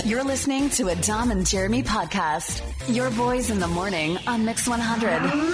You're listening to a Dom and Jeremy podcast. Your boys in the morning on Mix 100.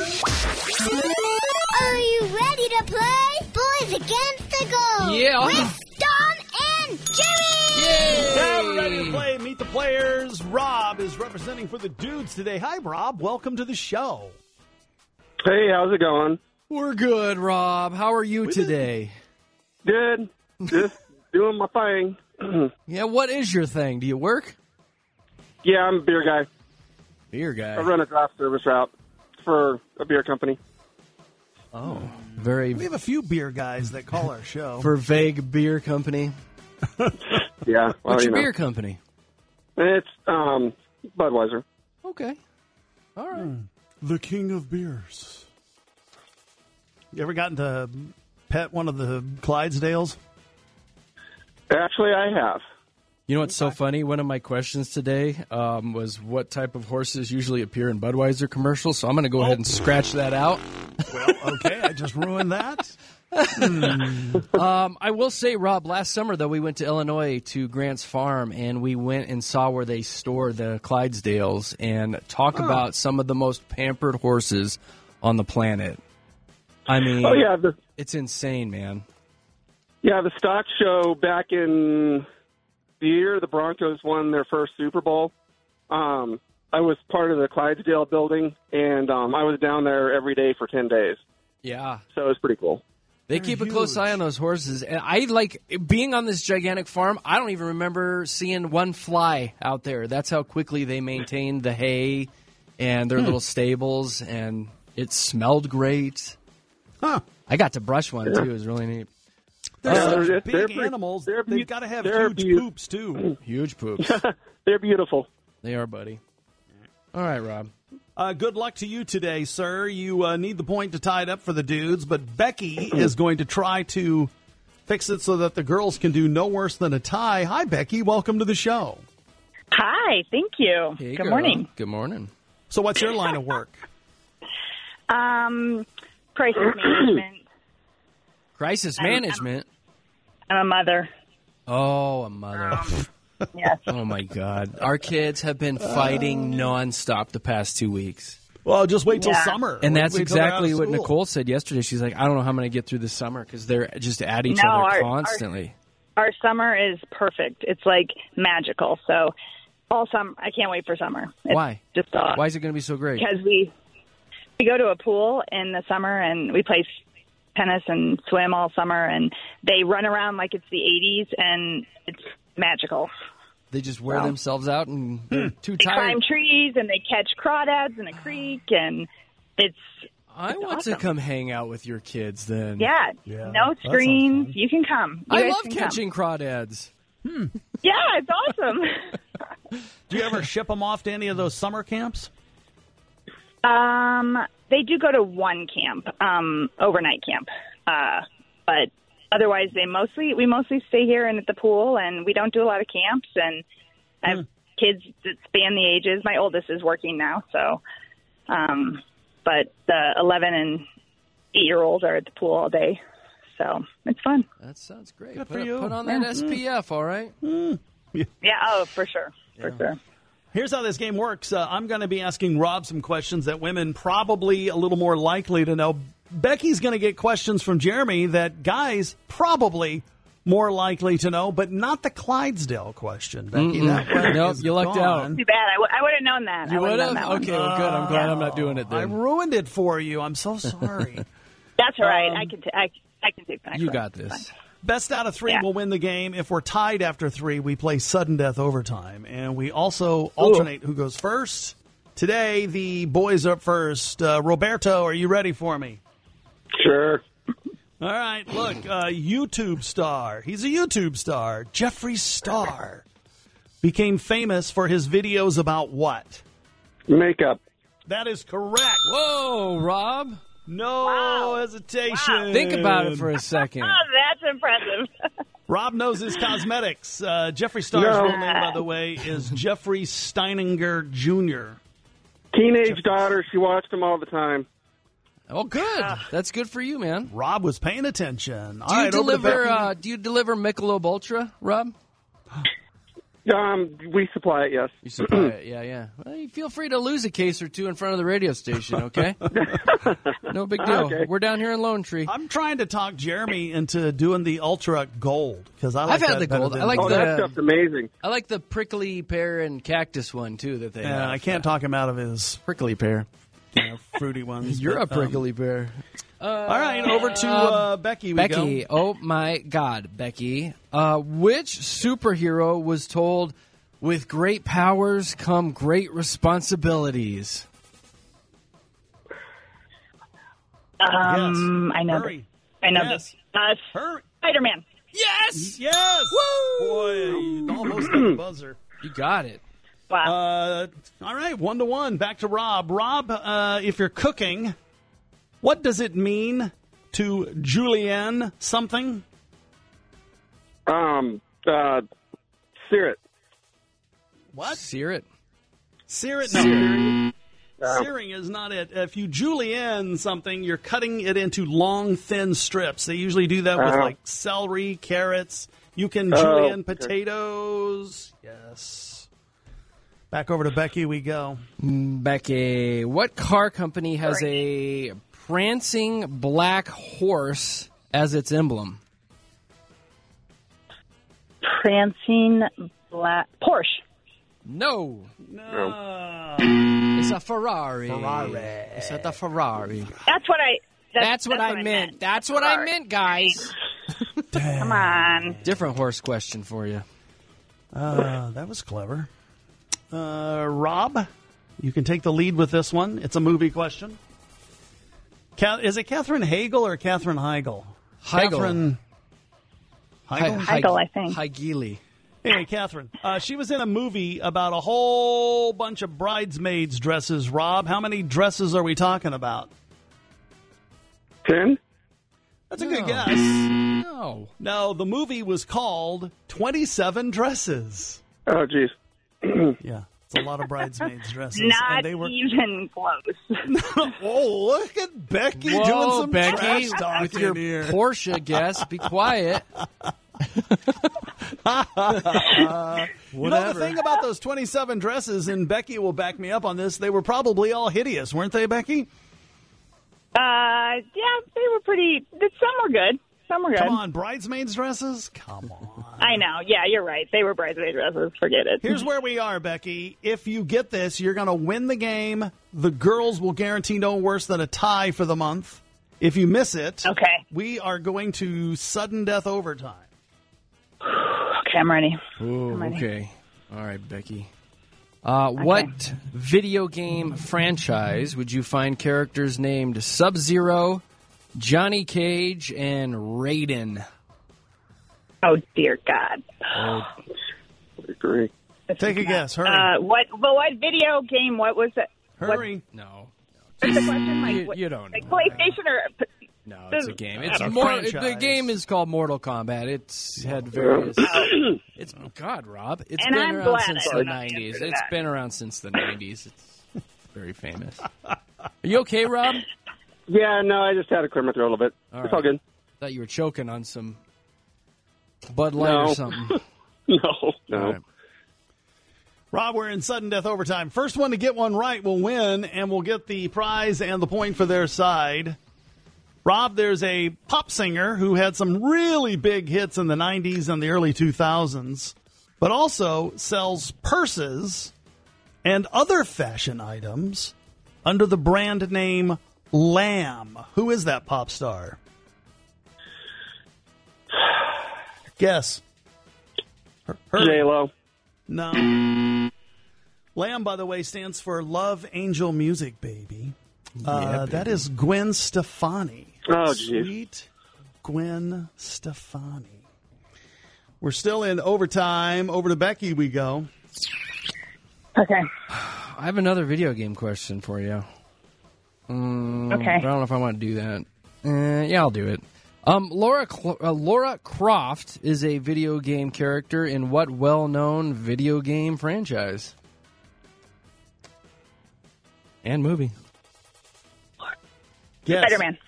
Are you ready to play? Boys Against the Goal. Yeah. With Dom and Jeremy. Yay. Now we're ready to play Meet the Players. Rob is representing for the dudes today. Hi, Rob. Welcome to the show. Hey, how's it going? We're good, Rob. How are you today? Good. Just doing my thing. Yeah, what is your thing? Do you work? Yeah, I'm a beer guy. Beer guy. I run a draft service route for a beer company. Oh, very. We have a few beer guys that call our show. For vague beer company. Yeah. Well, What's your know. beer company? It's Budweiser. Okay. All right. The king of beers. You ever gotten to pet one of the Clydesdales? Actually, I have. You know what's so funny? One of my questions today was what type of horses usually appear in Budweiser commercials, so I'm going to go ahead and scratch that out. Well, okay, I just ruined that. I will say, Rob, last summer, though, we went to Illinois to Grant's Farm, and we went and saw where they store the Clydesdales and talk about some of the most pampered horses on the planet. I mean, it's insane, man. Yeah, the stock show back in the year the Broncos won their first Super Bowl. I was part of the Clydesdale building, and I was down there every day for 10 days. Yeah. So it was pretty cool. They keep a close eye on those horses. And I like being on this gigantic farm. I don't even remember seeing one fly out there. That's how quickly they maintained the hay and their little stables, and it smelled great. Huh. I got to brush one, too. It was really neat. They're they're big animals. they're They've got to have they're huge poops, too. Huge poops. They're beautiful. They are, buddy. All right, Rob. Good luck to you today, sir. You need the point to tie it up for the dudes, but Becky is going to try to fix it so that the girls can do no worse than a tie. Hi, Becky. Welcome to the show. Hi, thank you. Hey, Good girl. morning. Good morning. So what's your line of work? Crisis management. Crisis management? I'm a mother. Oh, a mother. Yes. Oh, my God. Our kids have been fighting nonstop the past 2 weeks. Well, just wait till Yeah. summer. And that's Wait till they're out of exactly what school. Nicole said yesterday. She's like, I don't know how I'm going to get through the summer because they're just at each No, other our- constantly. Our summer is perfect. It's like magical. So all summer, I can't wait for summer. It's Why? Just Why is it going to be so great? because we go to a pool in the summer and we play tennis and swim all summer, and they run around like it's the 80s, and it's magical. They just wear themselves out and they're too They tired. climb trees and they catch crawdads in a creek, and it's I want awesome. to come hang out with your kids then. Yeah, Yeah, no that sounds screens. fun. You can come. You I guys love can come. catching crawdads. Yeah, it's awesome. Do you ever ship them off to any of those summer camps? They do go to one camp, overnight camp, but otherwise we mostly stay here and at the pool, and we don't do a lot of camps. And I have kids that span the ages. My oldest is working now, so but the 11 and 8-year-olds are at the pool all day, so it's fun. That sounds great. Good Put, for you. put on that SPF, all right? Yeah, oh, for sure, for sure. Here's how this game works. I'm going to be asking Rob some questions that women probably a little more likely to know. Becky's going to get questions from Jeremy that guys probably more likely to know, but not the Clydesdale question, Becky. That one Nope, is you lucked out. Too bad. I would have known that. You I would would've have? known that one. Okay, well, good. I'm glad I'm not doing it I then. ruined it for you. I'm so sorry. That's all right. I can take that. You got this. Best out of 3 Yeah. will win the game. If we're tied after 3, we play sudden death overtime. And we also alternate who goes first. Today, the boys are up first. Roberto, are you ready for me? Sure. All right, look, YouTube star. He's a YouTube star. Jeffree Star became famous for his videos about what? Makeup. That is correct. Whoa, Rob. No hesitation. Think about it for a second. Oh, that's impressive. Rob knows his cosmetics. Jeffree Star's No. real name, by the way, is Jeffrey Steininger Jr. Teenage daughter, she watched them all the time. Oh, good. That's good for you, man. Rob was paying attention. Do you deliver Michelob Ultra, Rob? We supply it, yes. You supply it, yeah. Well, you feel free to lose a case or two in front of the radio station, okay? No big deal. Okay. We're down here in Lone Tree. I'm trying to talk Jeremy into doing the Ultra Gold because I like I've had that the better gold. than I like Oh, that stuff's amazing. I like the prickly pear and cactus one too that they Yeah, have. I can't talk him out of his Prickly pear. fruity ones. You're but, a prickly pear. all right, over to Becky. Becky, go. oh my God, Becky. Which superhero was told, with great powers come great responsibilities? I know. Hurry. I know Yes. this. Hurry. Spider-Man. Yes! Yes. Woo! Boy, you almost got the buzzer. You got it. Wow. All right, 1-1. Back to Rob. Rob, if you're cooking, what does it mean to julienne something? Sear it. What? Sear it. Sear it? No. Searing is not it. If you julienne something, you're cutting it into long, thin strips. They usually do that with like celery, carrots. You can julienne potatoes. Yes. Back over to Becky we go. Becky, what car company has a prancing black horse as its emblem? Prancing black Porsche. No. No. It's a Ferrari. It's a Ferrari. That's what I. That's what I meant. That's what I meant, guys. Come on. Different horse question for you. That was clever. Rob, you can take the lead with this one. It's a movie question. Is it Katherine Heigl or Katherine Heigl? Heigl. Katherine Heigl? Heigl, I think. Heigl. Anyway, Katherine. She was in a movie about a whole bunch of bridesmaids' dresses. Rob, how many dresses are we talking about? 10? That's a good No. guess. No. No, the movie was called 27 Dresses. Oh, geez. Yeah, it's a lot of bridesmaids' dresses. Not and they were. even close. Oh, look at Becky doing Whoa, some Becky, trash talk with in your here. Porsche guess, be quiet. You know, the thing about those 27 dresses, and Becky will back me up on this, they were probably all hideous, weren't they, Becky? Yeah, they were pretty. Some were good. Some were good. Come on, bridesmaids' dresses? Come on. I know. Yeah, you're right. They were bridesmaid dresses. Forget it. Here's where we are, Becky. If you get this, you're going to win the game. The girls will guarantee no worse than a tie for the month. If you miss it, Okay. we are going to sudden death overtime. Okay, I'm ready. Ooh, I'm ready. okay. All right, Becky. What video game franchise would you find characters named Sub-Zero, Johnny Cage, and Raiden? Oh dear God. I agree. Take a guess. Hurry. What video game? What was it? Hurry. No. What's the question? Like, You don't like know. PlayStation or? No, it's a game. It's A more. franchise. The game is called Mortal Kombat. It's had various. It's God, Rob. It's And been I'm around glad since I the don't know the answer '90s. to It's that. been around since the '90s. It's very famous. Are you okay, Rob? Yeah, no, I just had to clear my throat a little bit. All It's all right. good. Thought you were choking on some Bud Light No. or something. No. All right. Rob, we're in sudden death overtime. First one to get one right will win, and will get the prize and the point for their side. Rob, there's a pop singer who had some really big hits in the 90s and the early 2000s, but also sells purses and other fashion items under the brand name Lamb. Who is that pop star? Guess. Hurry. J-Lo. No. Lamb, by the way, stands for Love Angel Music, baby. That is Gwen Stefani. Oh, geez. Sweet Gwen Stefani. We're still in overtime. Over to Becky we go. Okay. I have another video game question for you. Okay. I don't know if I want to do that. Yeah, I'll do it. Laura Croft is a video game character in what well-known video game franchise? And movie. Yes. Spider-Man.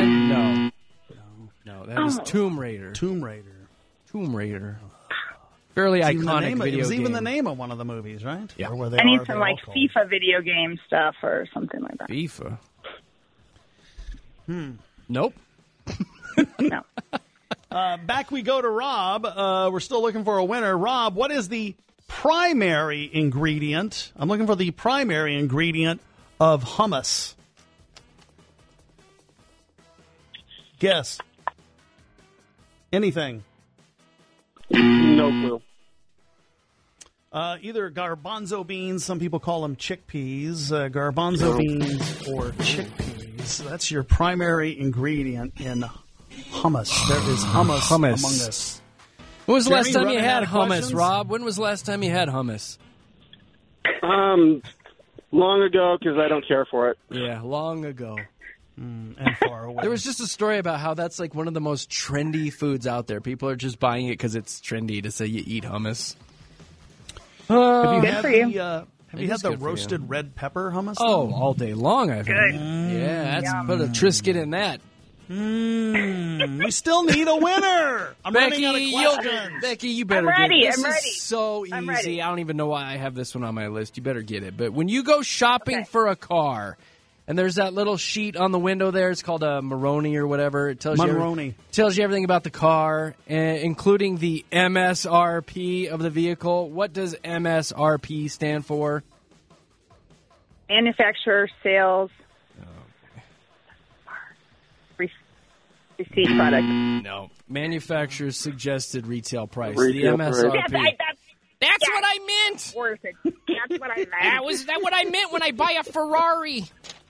Spider-Man? No. No, that is Tomb Raider. Tomb Raider. Tomb Raider. Fairly It's even the iconic name of- video It was even game. the name of one of the movies, right? Yeah. Or were they I need are some they like all called? FIFA video game stuff or something like that. FIFA. Nope. No. Back we go to Rob. We're still looking for a winner. Rob, what is the primary ingredient? I'm looking for the primary ingredient of hummus. Guess. Anything. No clue. Either garbanzo beans, some people call them chickpeas, garbanzo beans or chickpeas. That's your primary ingredient in hummus. There is hummus among us. When was the last Jeremy, time you running out had of hummus, questions? Rob? When was the last time you had hummus? Long ago, because I don't care for it. Yeah, long ago. And far away. There was just a story about how that's like one of the most trendy foods out there. People are just buying it because it's trendy to say you eat hummus. Have you Good had for you. Have you It had is the good for you. roasted red pepper hummus? Oh, all day long I've had. Good. Yeah, that's put a Triscuit in that. We still need a winner. I'm running out of questions. Becky, you better I'm ready, get it. This I'm ready. is so I'm easy. ready. I don't even know why I have this one on my list. You better get it. But when you go shopping Okay. for a car, and there's that little sheet on the window there, it's called a Maroni or whatever. It tells Monroney. tells you everything about the car, including the MSRP of the vehicle. What does MSRP stand for? Manufacturer sales. Receipt product. No. Manufacturer's suggested retail price. Retail the price. MSRP. That's what I meant. Worth it. That's what I meant. That what I meant when I buy a Ferrari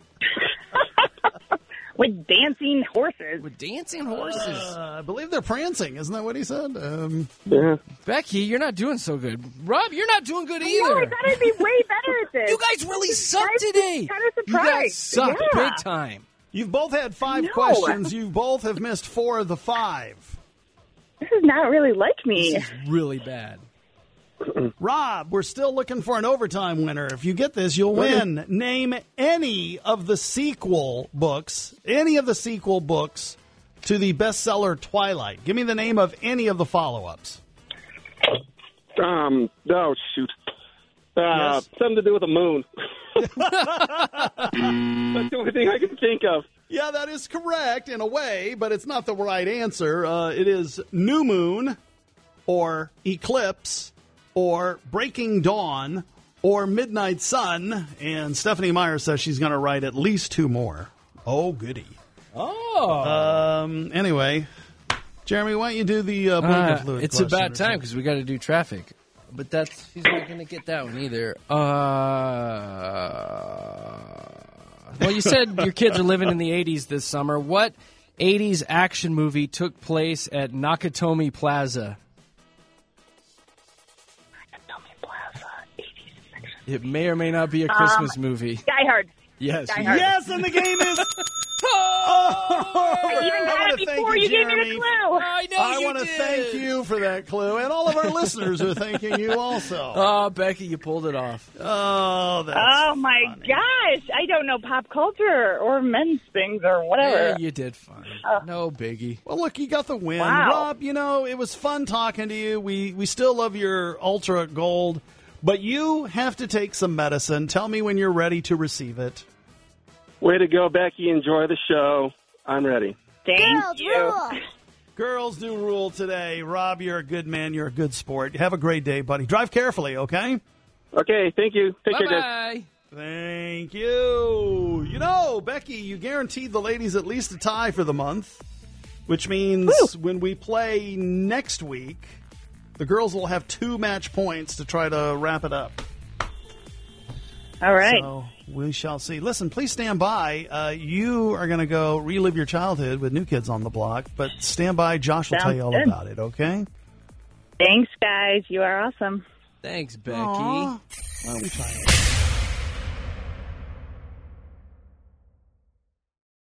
With dancing horses. with dancing horses. I believe they're prancing. Isn't that what he said? Yeah. Becky, you're not doing so good. Rob, you're not doing good No, either. I thought I'd be way better at this. You guys really suck guys today. kind of You guys surprised. suck Yeah. big time. You've both had 5 No. questions. You both have missed 4 of the 5. This is not really like me. This is really bad. Rob, we're still looking for an overtime winner. If you get this, you'll win. Name any of the sequel books to the bestseller Twilight. Give me the name of any of the follow-ups. Oh, shoot. Yes. Something to do with the moon. That's the only thing I can think of. Yeah, that is correct in a way, but it's not the right answer. It is New Moon or Eclipse or Breaking Dawn or Midnight Sun. And Stephanie Meyer says she's going to write at least 2 more. Oh, goody. Oh. Anyway, Jeremy, why don't you do the blanket fluid it's question about or time something? because we got to do traffic. But he's not going to get that one either. Well, you said your kids are living in the 80s this summer. What 80s action movie took place at Nakatomi Plaza? It may or may not be a Christmas movie. Die Hard. Yes. Die Hard. Yes, and the game is... I even got wanna it thank before you, you gave me the Jeremy. clue. I know I you want to did. thank you for that clue, and all of our listeners are thanking you also. Oh, Becky, you pulled it off. Oh, that's Oh my gosh! I don't know pop culture or men's things or whatever. Yeah, you did fine. No biggie. Well, look, you got the win. Wow. Rob, it was fun talking to you. We still love your Ultra Gold, but you have to take some medicine. Tell me when you're ready to receive it. Way to go, Becky. Enjoy the show. I'm ready. Thank Girls you. rule. Girls do rule today. Rob, you're a good man. You're a good sport. Have a great day, buddy. Drive carefully, okay? Okay, thank you. Take care, guys. Bye-bye. Thank you. Becky, you guaranteed the ladies at least a tie for the month, which means when we play next week, the girls will have 2 match points to try to wrap it up. All right. So we shall see. Listen, please stand by. You are going to go relive your childhood with New Kids on the Block, but stand by. Josh will tell Sounds you all good. about it, okay? Thanks, guys. You are awesome. Thanks, Becky. Aw. Why don't we try it?